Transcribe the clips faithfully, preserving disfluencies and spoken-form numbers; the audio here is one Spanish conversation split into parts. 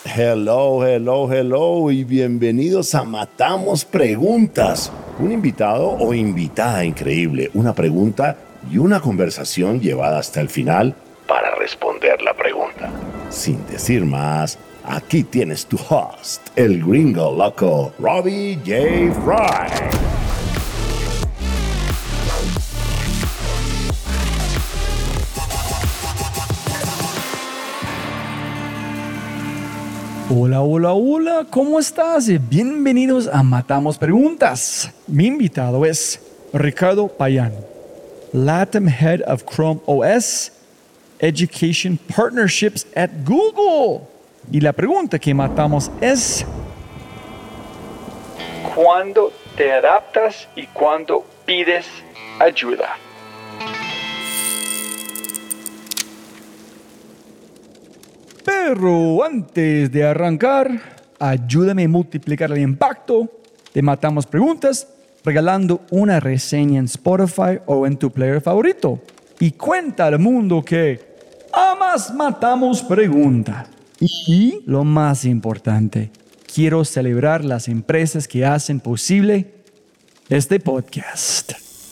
Hello, hello, hello y bienvenidos a Matamos Preguntas. Un invitado o invitada increíble, una pregunta y una conversación llevada hasta el final para responder la pregunta. Sin decir más, aquí tienes tu host, el gringo loco, Robbie J. Fry. Hola, hola, hola, ¿cómo estás? Bienvenidos a Matamos Preguntas. Mi invitado es Ricardo Payán, Latam Head of Chrome O S Education Partnerships at Google. Y la pregunta que matamos es: ¿cuándo te adaptas y cuándo pides ayuda? Pero antes de arrancar, ayúdame a multiplicar el impacto de Matamos Preguntas regalando una reseña en Spotify o en tu player favorito. Y cuenta al mundo que amas Matamos Preguntas. Y lo más importante, quiero celebrar las empresas que hacen posible este podcast.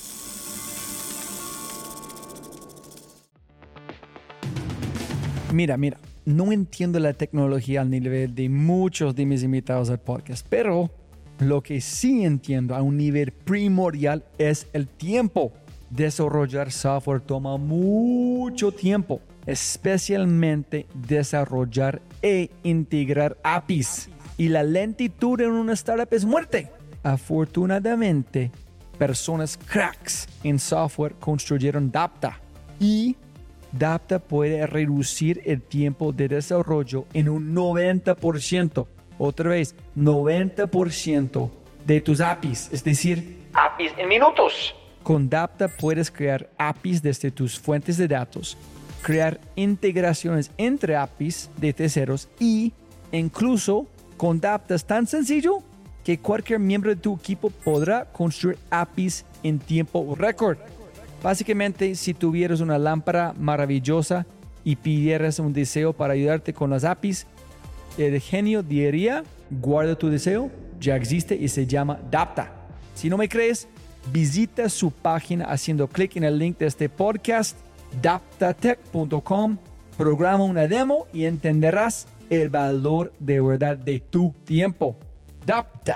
Mira, mira. No entiendo la tecnología al nivel de muchos de mis invitados al podcast, pero lo que sí entiendo a un nivel primordial es el tiempo. Desarrollar software toma mucho tiempo, especialmente desarrollar e integrar A P Is. Y la lentitud en una startup es muerte. Afortunadamente, personas cracks en software construyeron Dapta y Dapta puede reducir el tiempo de desarrollo en un noventa por ciento. Otra vez, noventa por ciento de tus A P Is, es decir, A P Is en minutos. Con Dapta puedes crear A P Is desde tus fuentes de datos, crear integraciones entre A P Is de terceros y incluso con Dapta es tan sencillo que cualquier miembro de tu equipo podrá construir A P Is en tiempo récord. Básicamente, si tuvieras una lámpara maravillosa y pidieras un deseo para ayudarte con las A P Is, el genio diría: guarda tu deseo, ya existe y se llama Dapta. Si no me crees, visita su página haciendo clic en el link de este podcast, daptatech punto com, programa una demo y entenderás el valor de verdad de tu tiempo. Dapta.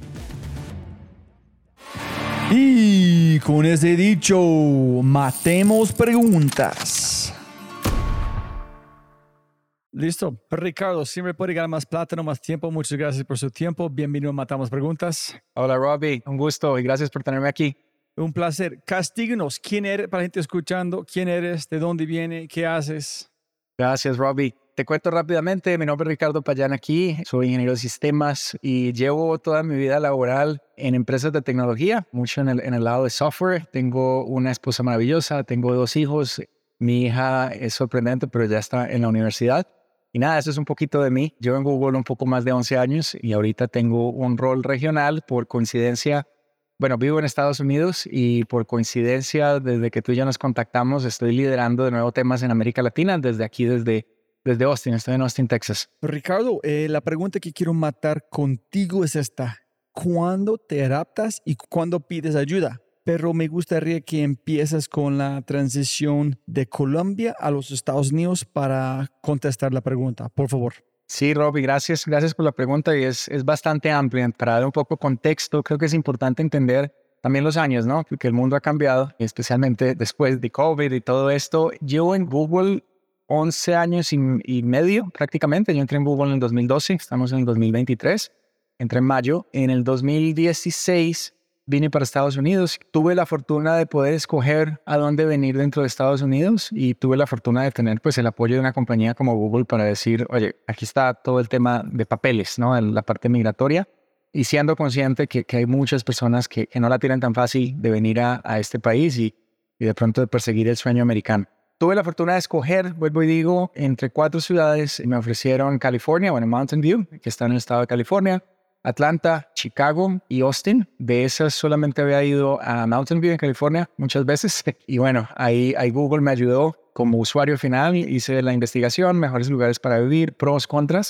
Y con ese dicho, matemos preguntas. Listo. Ricardo, siempre puede ganar más plata, no más tiempo. Muchas gracias por su tiempo. Bienvenido a Matamos Preguntas. Hola, Robbie. Un gusto y gracias por tenerme aquí. Un placer. Castíguenos. ¿Quién eres para la gente escuchando? ¿Quién eres? ¿De dónde viene? ¿Qué haces? Gracias, Robbie. Te cuento rápidamente. Mi nombre es Ricardo Payán aquí. Soy ingeniero de sistemas y llevo toda mi vida laboral en empresas de tecnología, mucho en el, en el lado de software. Tengo una esposa maravillosa, tengo dos hijos. Mi hija es sorprendente, pero ya está en la universidad. Y nada, eso es un poquito de mí. Llevo en Google un poco más de once años y ahorita tengo un rol regional por coincidencia. Bueno, vivo en Estados Unidos y por coincidencia, desde que tú y yo nos contactamos, estoy liderando de nuevo temas en América Latina, desde aquí, desde, desde Austin. Estoy en Austin, Texas. Ricardo, eh, la pregunta que quiero matar contigo es esta: ¿cuándo te adaptas y cuándo pides ayuda? Pero me gustaría que empieces con la transición de Colombia a los Estados Unidos para contestar la pregunta, por favor. Sí, Robbie, gracias. Gracias por la pregunta y es, es bastante amplia. Para dar un poco de contexto, creo que es importante entender también los años, ¿no? Porque el mundo ha cambiado, especialmente después de COVID y todo esto. Llevo en Google once años y, y medio prácticamente. Yo entré en Google en el dos mil doce, estamos en el dos mil veintitrés. Entré en mayo. En el dos mil dieciséis vine para Estados Unidos. Tuve la fortuna de poder escoger a dónde venir dentro de Estados Unidos y tuve la fortuna de tener pues el apoyo de una compañía como Google para decir, oye, aquí está todo el tema de papeles, ¿no? La parte migratoria. Y siendo consciente que, que hay muchas personas que, que no la tienen tan fácil de venir a, a este país y, y de pronto de perseguir el sueño americano. Tuve la fortuna de escoger, vuelvo y digo, entre cuatro ciudades. Me ofrecieron California, bueno, Mountain View, que está en el estado de California, Atlanta, Chicago y Austin. De esas solamente había ido a Mountain View en California muchas veces. Y bueno, ahí, ahí Google me ayudó como usuario final. Hice la investigación, mejores lugares para vivir, pros, contras.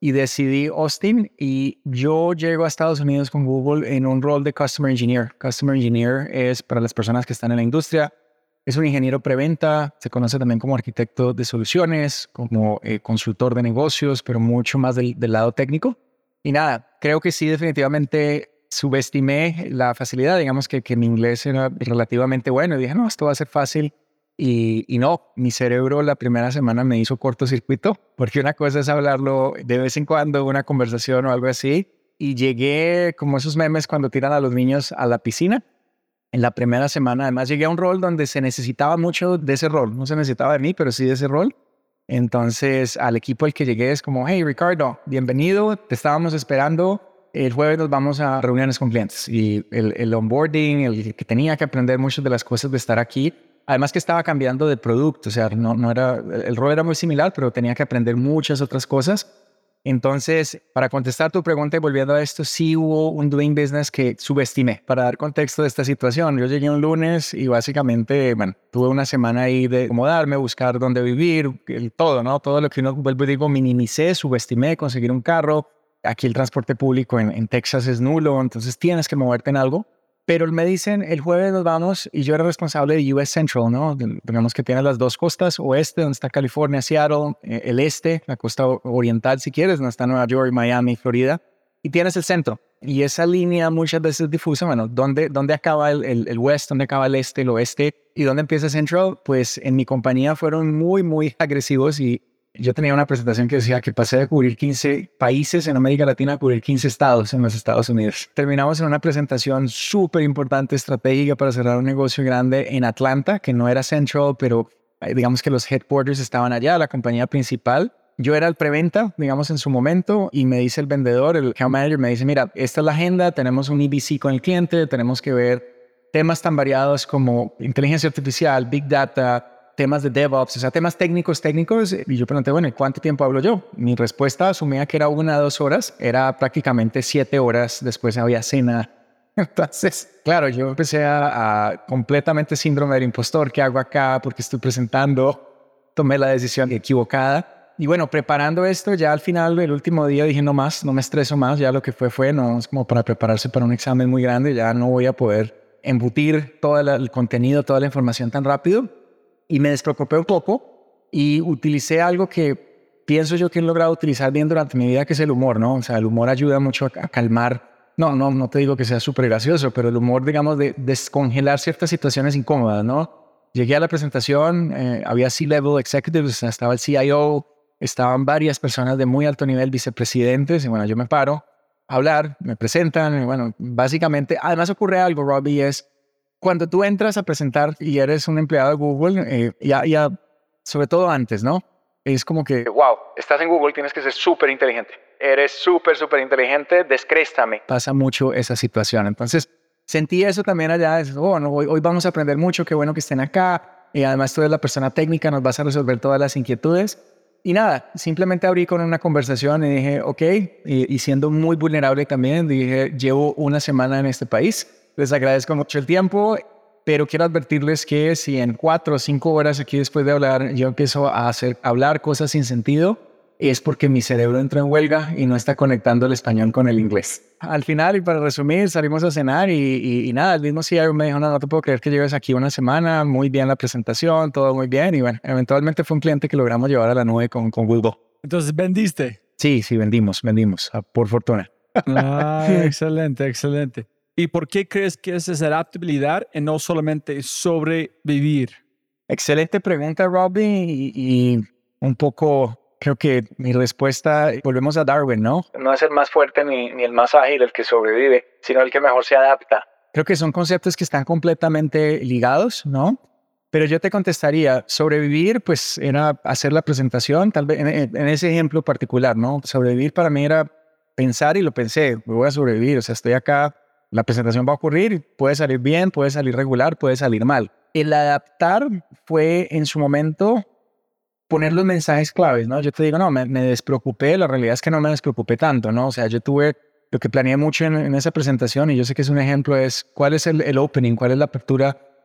y decidí Austin, y yo llego a Estados Unidos con Google en un rol de Customer Engineer. Customer Engineer es, para las personas que están en la industria, es un ingeniero preventa, se conoce también como arquitecto de soluciones, como eh, consultor de negocios, pero mucho más del, del lado técnico. Y nada, creo que sí, definitivamente subestimé la facilidad, digamos que, que mi inglés era relativamente bueno, y dije, no, esto va a ser fácil. Y, y no, mi cerebro la primera semana me hizo cortocircuito, porque una cosa es hablarlo de vez en cuando, una conversación o algo así, y llegué como esos memes cuando tiran a los niños a la piscina. En la primera semana, además, llegué a un rol donde se necesitaba mucho de ese rol. No se necesitaba de mí, pero sí de ese rol. Entonces, al equipo al que llegué es como, hey, Ricardo, bienvenido, te estábamos esperando. El jueves nos vamos a reuniones con clientes. Y el, el onboarding, el que tenía que aprender muchas de las cosas de estar aquí. Además que estaba cambiando de producto, o sea, no, no era, el rol era muy similar, pero tenía que aprender muchas otras cosas. Entonces, para contestar tu pregunta y volviendo a esto, sí hubo un doing business que subestimé. Para dar contexto de esta situación, yo llegué un lunes y básicamente, bueno, tuve una semana ahí de acomodarme, buscar dónde vivir, el, todo, ¿no? Todo lo que uno, vuelvo y digo, minimicé, subestimé, conseguir un carro. Aquí el transporte público en, en Texas es nulo, entonces tienes que moverte en algo. Pero me dicen, el jueves nos vamos, y yo era responsable de U S Central, ¿no? Digamos que tiene las dos costas, oeste, donde está California, Seattle, eh, el este, la costa oriental, si quieres, donde está Nueva York, Miami, Florida, y tienes el centro. Y esa línea muchas veces difusa, bueno, ¿dónde, dónde acaba el, el, el west, dónde acaba el este, el oeste, y dónde empieza Central? Pues en mi compañía fueron muy, muy agresivos, y yo tenía una presentación que decía que pasé de cubrir quince países en América Latina a cubrir quince estados en los Estados Unidos. Terminamos en una presentación súper importante, estratégica para cerrar un negocio grande en Atlanta, que no era Central, pero digamos que los headquarters estaban allá, la compañía principal. Yo era el preventa, digamos, en su momento, y me dice el vendedor, el account manager, me dice, mira, esta es la agenda, tenemos un E B C con el cliente, tenemos que ver temas tan variados como inteligencia artificial, big data, temas de DevOps, o sea, temas técnicos, técnicos. Y yo pregunté, bueno, ¿y cuánto tiempo hablo yo? Mi respuesta asumía que era una o dos horas, era prácticamente siete horas, después había cena. Entonces, claro, yo empecé a, a completamente síndrome del impostor, ¿qué hago acá? Porque estoy presentando, tomé la decisión equivocada. Y bueno, preparando esto, ya al final, el último día dije, no más, no me estreso más, ya lo que fue fue, no es como para prepararse para un examen muy grande, ya no voy a poder embutir todo la, el contenido, toda la información tan rápido. Y me despreocupé un poco y utilicé algo que pienso yo que he logrado utilizar bien durante mi vida, que es el humor, ¿no? O sea, el humor ayuda mucho a, a calmar. No, no, no te digo que sea súper gracioso, pero el humor, digamos, de descongelar ciertas situaciones incómodas, ¿no? Llegué a la presentación, eh, había C-level executives, o sea, estaba el C I O, estaban varias personas de muy alto nivel, vicepresidentes, y bueno, yo me paro a hablar, me presentan, y bueno, básicamente, además ocurre algo, Robbie, es cuando tú entras a presentar y eres un empleado de Google, eh, ya, ya, sobre todo antes, ¿no? Es como que, wow, estás en Google, tienes que ser súper inteligente. Eres súper, súper inteligente, descréstame. Pasa mucho esa situación. Entonces, sentí eso también allá. Es, oh, no, hoy, hoy vamos a aprender mucho, qué bueno que estén acá. Y además tú eres la persona técnica, nos vas a resolver todas las inquietudes. Y nada, simplemente abrí con una conversación y dije, ok, y, y siendo muy vulnerable también, dije, llevo una semana en este país. Les agradezco mucho el tiempo, pero quiero advertirles que si en cuatro o cinco horas aquí después de hablar yo empiezo a hacer, a hablar cosas sin sentido, es porque mi cerebro entró en huelga y no está conectando el español con el inglés. Al final, y para resumir, salimos a cenar y, y, y nada, el mismo C I O me dijo, no, no te puedo creer que lleves aquí una semana, muy bien la presentación, todo muy bien. Y bueno, eventualmente fue un cliente que logramos llevar a la nube con, con Google. Entonces, ¿vendiste? Sí, sí, vendimos, vendimos, por fortuna. Ah, excelente, excelente. ¿Y por qué crees que es esa adaptabilidad y no solamente sobrevivir? Excelente pregunta, Robbie, y, y un poco creo que mi respuesta, volvemos a Darwin, ¿no? No es el más fuerte ni, ni el más ágil el que sobrevive, sino el que mejor se adapta. Creo que son conceptos que están completamente ligados, ¿no? Pero yo te contestaría, sobrevivir, pues era hacer la presentación, tal vez en, en ese ejemplo particular, ¿no? Sobrevivir para mí era pensar, y lo pensé, voy a sobrevivir, o sea, estoy acá. La presentación va a ocurrir, puede salir bien, puede salir regular, puede salir mal. El adaptar fue en su momento poner los mensajes claves, ¿no? Yo te digo, no, me, me despreocupé, la realidad es que no me despreocupé tanto, ¿no? O sea, yo tuve, lo que planeé mucho en, en esa presentación, y yo sé que es un ejemplo, es cuál es el, el opening, cuál es la apertura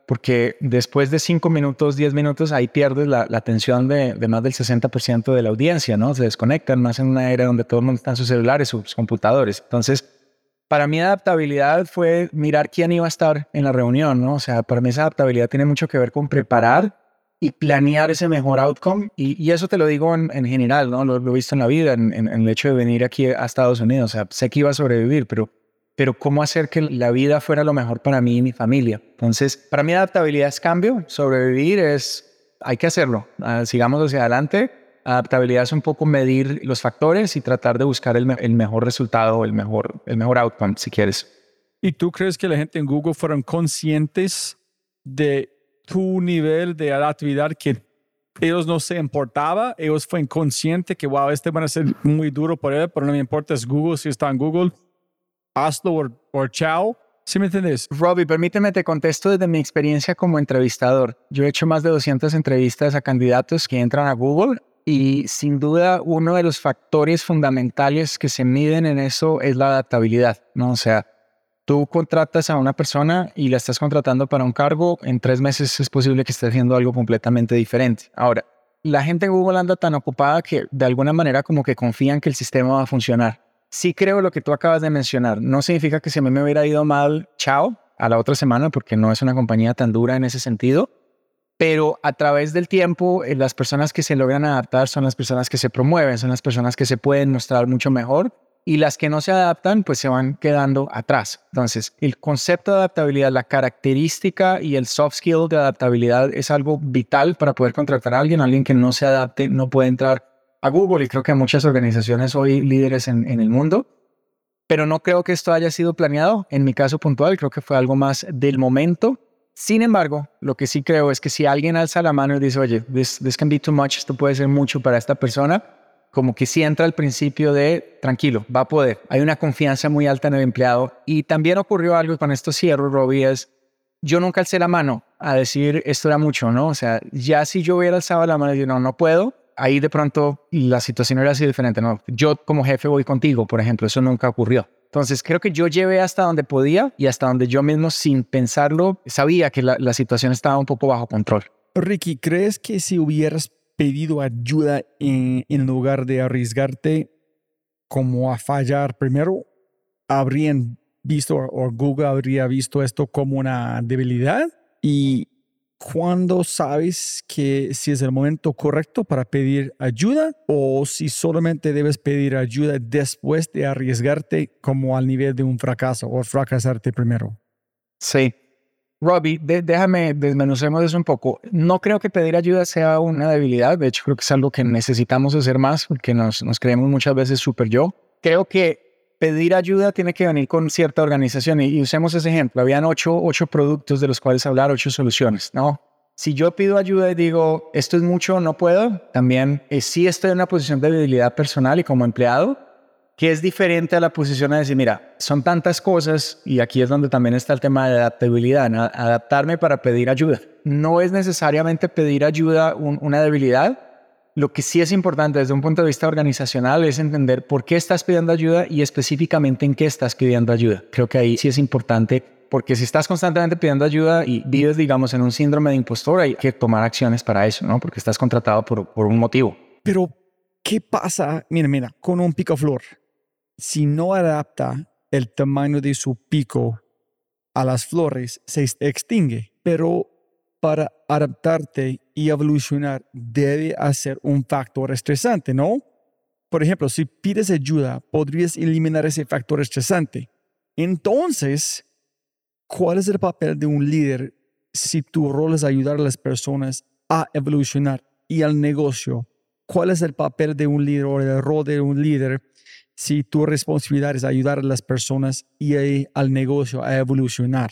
porque después de cinco minutos, diez minutos, ahí pierdes la, la atención de, de más del sesenta por ciento de la audiencia, ¿no? Se desconectan más en una era donde todo el mundo está en sus celulares, sus computadores. Entonces, para mí adaptabilidad fue mirar quién iba a estar en la reunión, ¿no? O sea, para mí esa adaptabilidad tiene mucho que ver con preparar y planear ese mejor outcome. Y, y eso te lo digo en, en general, ¿no? Lo, lo he visto en la vida, en, en, en el hecho de venir aquí a Estados Unidos. O sea, sé que iba a sobrevivir, pero, pero cómo hacer que la vida fuera lo mejor para mí y mi familia. Entonces, para mí adaptabilidad es cambio, sobrevivir es, hay que hacerlo. Uh, sigamos hacia adelante. Adaptabilidad es un poco medir los factores y tratar de buscar el, me el mejor resultado, el mejor, el mejor outcome, si quieres. ¿Y tú crees que la gente en Google fueron conscientes de tu nivel de adaptabilidad, que ellos no se importaba? Ellos fueron conscientes que, wow, este va a ser muy duro por él, pero no me importa, es Google, si está en Google, hazlo o, o chao. ¿Sí me entiendes? Robbie, permíteme te contesto desde mi experiencia como entrevistador. Yo he hecho más de doscientas entrevistas a candidatos que entran a Google. Y sin duda, uno de los factores fundamentales que se miden en eso es la adaptabilidad, ¿no? O sea, tú contratas a una persona y la estás contratando para un cargo, en tres meses es posible que esté haciendo algo completamente diferente. Ahora, la gente en Google anda tan ocupada que de alguna manera como que confían que el sistema va a funcionar. Sí creo lo que tú acabas de mencionar. No significa que si a mí me hubiera ido mal, chao, a la otra semana, porque no es una compañía tan dura en ese sentido. Pero a través del tiempo, eh, las personas que se logran adaptar son las personas que se promueven, son las personas que se pueden mostrar mucho mejor, y las que no se adaptan, pues se van quedando atrás. Entonces, el concepto de adaptabilidad, la característica y el soft skill de adaptabilidad es algo vital para poder contratar a alguien. Alguien que no se adapte no puede entrar a Google, y creo que muchas organizaciones hoy líderes en, en el mundo. Pero no creo que esto haya sido planeado. En mi caso puntual, creo que fue algo más del momento. Sin embargo, lo que sí creo es que si alguien alza la mano y dice, oye, this, this can be too much, esto puede ser mucho para esta persona, como que sí entra el principio de, tranquilo, va a poder. Hay una confianza muy alta en el empleado. Y también ocurrió algo, y con esto cierro, Robbie, es, yo nunca alcé la mano a decir, esto era mucho, ¿no? O sea, ya si yo hubiera alzado la mano y digo, no, no puedo, ahí de pronto la situación era así diferente, ¿no? Yo como jefe voy contigo, por ejemplo, eso nunca ocurrió. Entonces, creo que yo llevé hasta donde podía y hasta donde yo mismo, sin pensarlo, sabía que la, la situación estaba un poco bajo control. Ricky, ¿crees que si hubieras pedido ayuda en, en lugar de arriesgarte como a fallar primero, habrían visto o Google habría visto esto como una debilidad? ¿Y cuándo sabes que si es el momento correcto para pedir ayuda, o si solamente debes pedir ayuda después de arriesgarte como al nivel de un fracaso o fracasarte primero? Sí. Robbie, de, déjame desmenucemos eso un poco. No creo que pedir ayuda sea una debilidad. De hecho, creo que es algo que necesitamos hacer más, porque nos, nos creemos muchas veces súper yo. Creo que pedir ayuda tiene que venir con cierta organización. Y, y usemos ese ejemplo. Habían ocho, ocho productos de los cuales hablar, ocho soluciones, ¿no? Si yo pido ayuda y digo, esto es mucho, no puedo, también eh, sí estoy en una posición de debilidad personal y como empleado, que es diferente a la posición de decir, mira, son tantas cosas, y aquí es donde también está el tema de adaptabilidad, ¿no? Adaptarme para pedir ayuda. No es necesariamente pedir ayuda un, una debilidad. Lo que sí es importante desde un punto de vista organizacional es entender por qué estás pidiendo ayuda y específicamente en qué estás pidiendo ayuda. Creo que ahí sí es importante, porque si estás constantemente pidiendo ayuda y vives, digamos, en un síndrome de impostor, hay que tomar acciones para eso, ¿no? Porque estás contratado por, por un motivo. Pero, ¿qué pasa? Mira, mira, con un picaflor. Si no adapta el tamaño de su pico a las flores, se extingue. Pero para adaptarte y evolucionar, debe ser un factor estresante, ¿no? Por ejemplo, si pides ayuda, podrías eliminar ese factor estresante. Entonces, ¿cuál es el papel de un líder si tu rol es ayudar a las personas a evolucionar y al negocio? ¿Cuál es el papel de un líder o el rol de un líder si tu responsabilidad es ayudar a las personas y a, al negocio a evolucionar?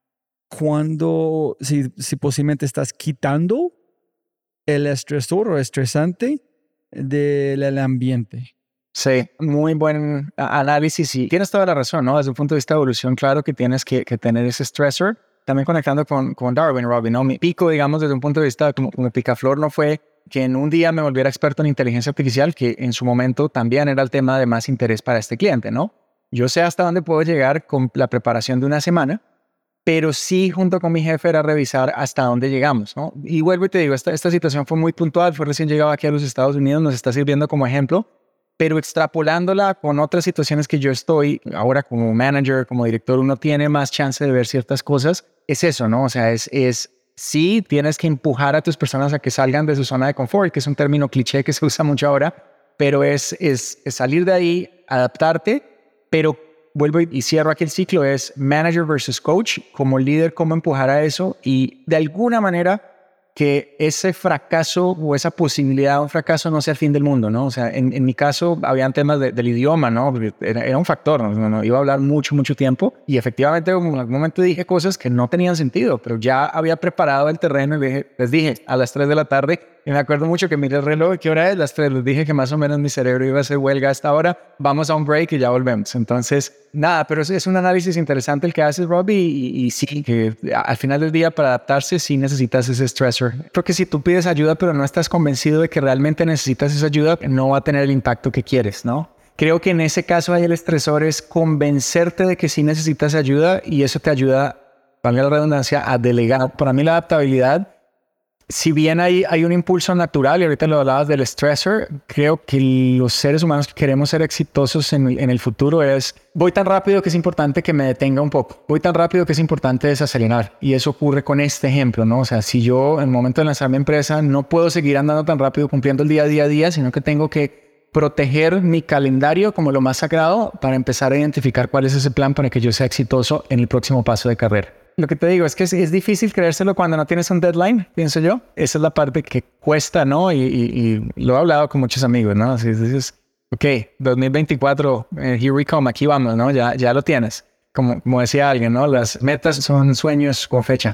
Cuando, si, si posiblemente estás quitando el estresor o estresante del ambiente. Sí, muy buen análisis y tienes toda la razón, ¿no? Desde un punto de vista de evolución, claro que tienes que, que tener ese stressor. También conectando con, con Darwin, Robin, ¿no? Mi pico, digamos, desde un punto de vista como, como picaflor no fue que en un día me volviera experto en inteligencia artificial, que en su momento también era el tema de más interés para este cliente, ¿no? Yo sé hasta dónde puedo llegar con la preparación de una semana, pero sí junto con mi jefe era revisar hasta dónde llegamos, ¿no? Y vuelvo y te digo, esta, esta situación fue muy puntual, fue recién llegado aquí a los Estados Unidos, nos está sirviendo como ejemplo, pero extrapolándola con otras situaciones que yo estoy, ahora como manager, como director, uno tiene más chance de ver ciertas cosas, es eso, ¿no? O sea, es, es sí, tienes que empujar a tus personas a que salgan de su zona de confort, que es un término cliché que se usa mucho ahora, pero es, es, es salir de ahí, adaptarte, pero vuelvo y cierro aquí el ciclo, es manager versus coach, como líder, cómo empujar a eso y de alguna manera que ese fracaso o esa posibilidad de un fracaso no sea el fin del mundo, ¿no? O sea, en, en mi caso, habían temas de, del idioma, ¿no? Era, era un factor, ¿no? No, no, iba a hablar mucho, mucho tiempo y efectivamente en algún momento dije cosas que no tenían sentido, pero ya había preparado el terreno y dije, les dije a las tres de la tarde, y me acuerdo mucho que miré el reloj, ¿qué hora es? Las tres, les dije que más o menos mi cerebro iba a hacer huelga a esta hora, vamos a un break y ya volvemos. Entonces, nada, pero es, es un análisis interesante el que haces, Robbie, y, y sí, que al final del día para adaptarse sí necesitas ese stressor. Creo que si tú pides ayuda pero no estás convencido de que realmente necesitas esa ayuda, no va a tener el impacto que quieres, ¿no? Creo que en ese caso ahí el estresor es convencerte de que sí necesitas ayuda y eso te ayuda, valga la redundancia, a delegar. Para mí la adaptabilidad, si bien hay, hay un impulso natural, y ahorita lo hablabas del stressor, creo que los seres humanos que queremos ser exitosos en, en el futuro es, voy tan rápido que es importante que me detenga un poco, voy tan rápido que es importante desacelerar. Y eso ocurre con este ejemplo, ¿no? O sea, si yo en el momento de lanzar mi empresa no puedo seguir andando tan rápido cumpliendo el día a día a día, sino que tengo que proteger mi calendario como lo más sagrado para empezar a identificar cuál es ese plan para que yo sea exitoso en el próximo paso de carrera. Lo que te digo es que es, es difícil creérselo cuando no tienes un deadline, pienso yo. Esa es la parte que cuesta, ¿no? Y, y, y lo he hablado con muchos amigos, ¿no? Así dices, ok, dos mil veinticuatro, uh, here we come, aquí vamos, ¿no? Ya, ya lo tienes. Como, como decía alguien, ¿no? Las metas son sueños con fecha.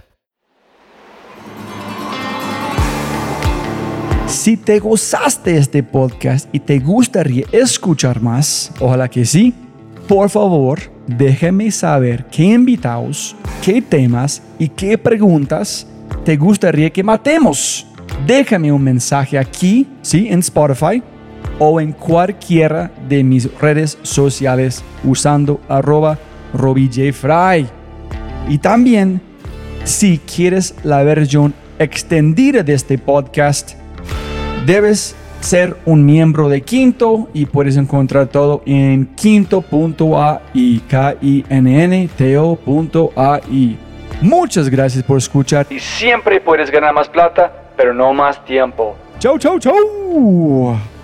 Si te gozaste este podcast y te gustaría escuchar más, ojalá que sí, por favor, déjame saber qué invitados, qué temas y qué preguntas te gustaría que matemos. Déjame un mensaje aquí, sí, en Spotify o en cualquiera de mis redes sociales usando arroba RobbieJFry. Y también, si quieres la versión extendida de este podcast, debes ser un miembro de Quinto y puedes encontrar todo en quinto punto a i, K I N N T O punto a i. Muchas gracias por escuchar y siempre puedes ganar más plata, pero no más tiempo. Chau, chau, chau.